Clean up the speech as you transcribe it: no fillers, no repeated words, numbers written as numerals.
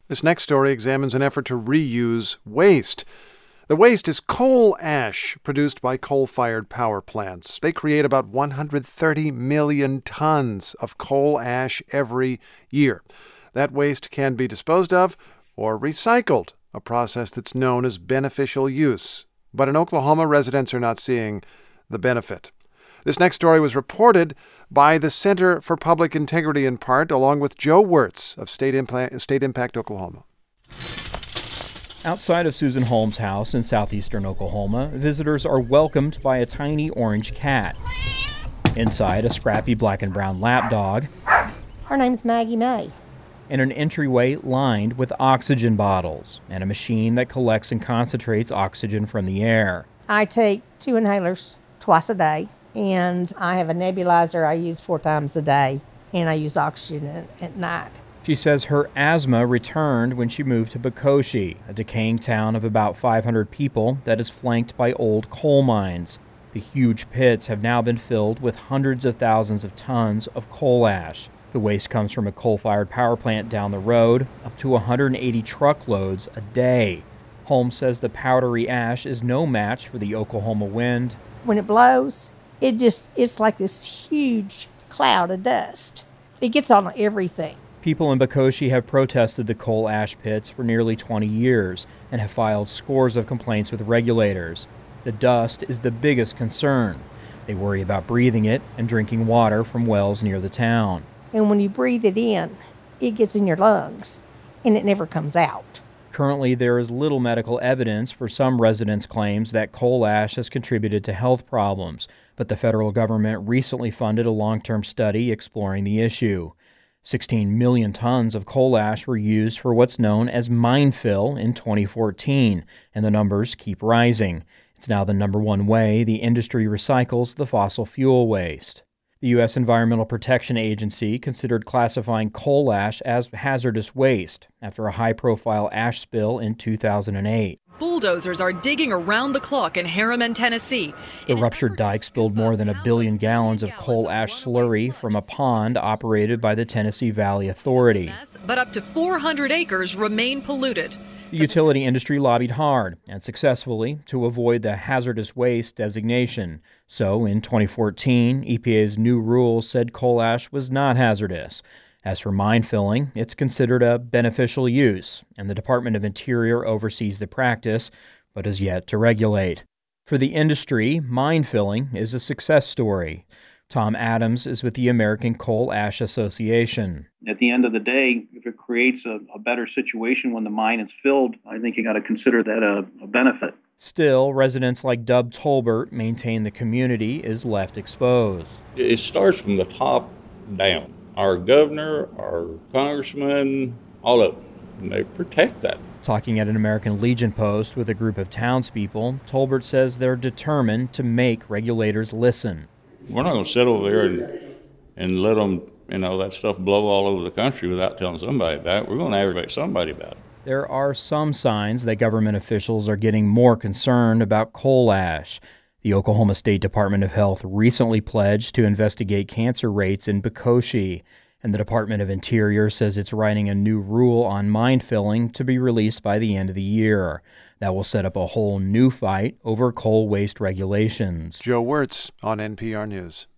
This next story examines an effort to reuse waste. The waste is coal ash produced by coal-fired power plants. They create about 130 million tons of coal ash every year. That waste can be disposed of or recycled, a process that's known as beneficial use. But in Oklahoma, residents are not seeing the benefit. This next story was reported by the Center for Public Integrity in part, along with Joe Wirtz of State Impact Oklahoma. Outside of Susan Holmes' house in southeastern Oklahoma, visitors are welcomed by a tiny orange cat. Inside, a scrappy black and brown lapdog. Her name's Maggie May. And an entryway lined with oxygen bottles and a machine that collects and concentrates oxygen from the air. I take 2 inhalers twice a day, and I have a nebulizer I use 4 times a day, and I use oxygen at night. She says her asthma returned when she moved to Bikoshi, a decaying town of about 500 people that is flanked by old coal mines. The huge pits have now been filled with hundreds of thousands of tons of coal ash. The waste comes from a coal-fired power plant down the road, up to 180 truckloads a day. Holmes says the powdery ash is no match for the Oklahoma wind. When it blows, it's like this huge cloud of dust. It gets on everything. People in Bikoshi have protested the coal ash pits for nearly 20 years and have filed scores of complaints with regulators. The dust is the biggest concern. They worry about breathing it and drinking water from wells near the town. And when you breathe it in, it gets in your lungs, and it never comes out. Currently, there is little medical evidence for some residents' claims that coal ash has contributed to health problems, but the federal government recently funded a long-term study exploring the issue. 16 million tons of coal ash were used for what's known as mine fill in 2014, and the numbers keep rising. It's now the number one way the industry recycles the fossil fuel waste. The U.S. Environmental Protection Agency considered classifying coal ash as hazardous waste after a high-profile ash spill in 2008. Bulldozers are digging around the clock in Harriman, Tennessee. The ruptured dike spilled more than 1 billion gallons of coal ash slurry from a pond operated by the Tennessee Valley Authority. But up to 400 acres remain polluted. The utility industry lobbied hard and successfully to avoid the hazardous waste designation. So in 2014, EPA's new rules said coal ash was not hazardous. As for mine filling, it's considered a beneficial use, and the Department of Interior oversees the practice, but is yet to regulate. For the industry, mine filling is a success story. Tom Adams is with the American Coal Ash Association. At the end of the day, if it creates a better situation when the mine is filled, I think you got to consider that a benefit. Still, residents like Dub Tolbert maintain the community is left exposed. It starts from the top down. Our governor, our congressman, all of them, they protect that. Talking at an American Legion post with a group of townspeople, Tolbert says they're determined to make regulators listen. We're not going to sit over there and let them, that stuff blow all over the country without telling somebody about it. We're going to aggravate somebody about it. There are some signs that government officials are getting more concerned about coal ash. The Oklahoma State Department of Health recently pledged to investigate cancer rates in Bikoshi, and the Department of Interior says it's writing a new rule on mine filling to be released by the end of the year. That will set up a whole new fight over coal waste regulations. Joe Wirtz on NPR News.